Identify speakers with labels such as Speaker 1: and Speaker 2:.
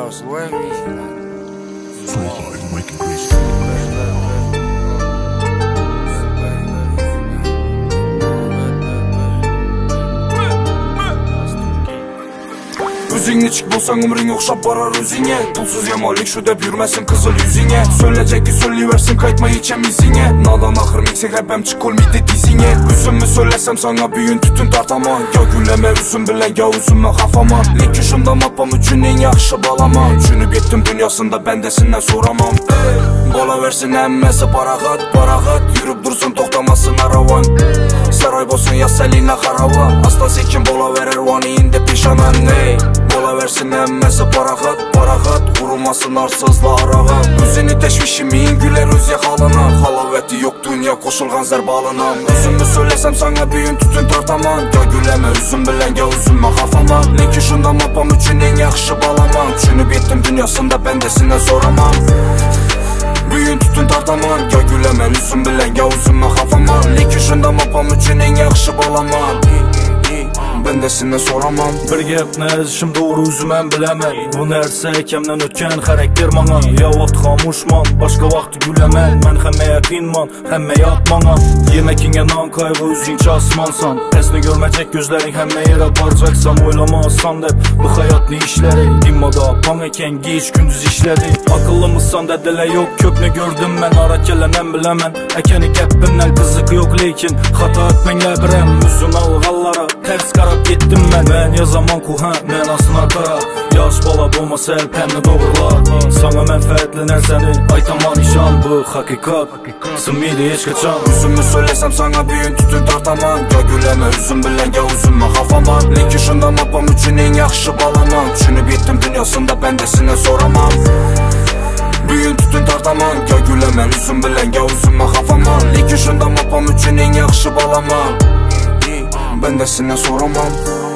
Speaker 1: Bros, where me?
Speaker 2: Full hard, making crazy.
Speaker 3: Özüngni çık bolsang umring okşap barar özünge. Pulsuz yamanlik şu dep yürmesin kızıl yüzüne. Söyleyecekti söyleyiversin kaytma içem izine. Nadan ahır miksek hepem çık olmaydı dizine. Üzümü söylesem sana büyün tütün tartaman. Ya güleme üzüm bilen ya üzümme kafama. Lik şundan mapam üçün en yaxşı balama. Çünüp yettim dünyasında bendesinden soramam. Bola versin emmesi parahat parahat. Yürüp dursun toktamasın aravan. Saray bolsun ya seline harava. Aslan sekin bola verer vani indi pişanan ney. Bola versin emmesi parahat parahat. Vurulmasın arsızla arağa. Özünü teşvişimin güler öz yakalana. Halaveti yok dünya koşulgan zerbalına. Özümü söylesem sana büyün tütün tartaman. Ya güleme üzüm bilen ya üzümme kafama. Leki şundan mapam üçün en yaxşı balama. Çünüp yettim dünyasında bendesinden soramam. Büyün tütün tartaman. Ya güleme üzüm bilen ya üzümme kafama. Leki şundan mapam üçün en yaxşı balama. Bendesinden soramam.
Speaker 4: Bir gep ne yazışım doğru üzümem bilemem. Bu nerse ekemden ötken karakter mana. Ya vaqt xamuşman, başka vaqt gülemen. Men hemmeye qinman, hemmeye atmana. Yemekine nan kaygı üzünçe asmansan. Esni görmecek gözlerin hemme yere baracaksam. Oylamazsan dep bu hayat ne işleri. Dimmada pam eken geç gündüz işleri. Akıllı mısan dedele yok köpne gördüm ben. Ara kelenen bilemen. Ekeni kepinden kızık yok lekin. Hata etmenle birem üzün alğallara. Ters karab gittim ben yazaman kuha men asına kara. Yaş bala bulmasa el pemni doğrular. Sana menfaatli nerseni aytaman işan. Bu hakikat sımıydı hiç kaçan.
Speaker 3: Üzümü söylesem sana büyün tütün tartaman. Ya güleme üzüm bilen ya üzümme kafama. Leki şundan mapam üçün en yaxşı balama. Çünüp yettim dünyasında bendesinden soramam. Büyün tütün tartaman. Ya güleme üzüm bilen ya üzümme kafama. Leki şundan mapam üçün en yaxşı balama. Bendesinden soramam.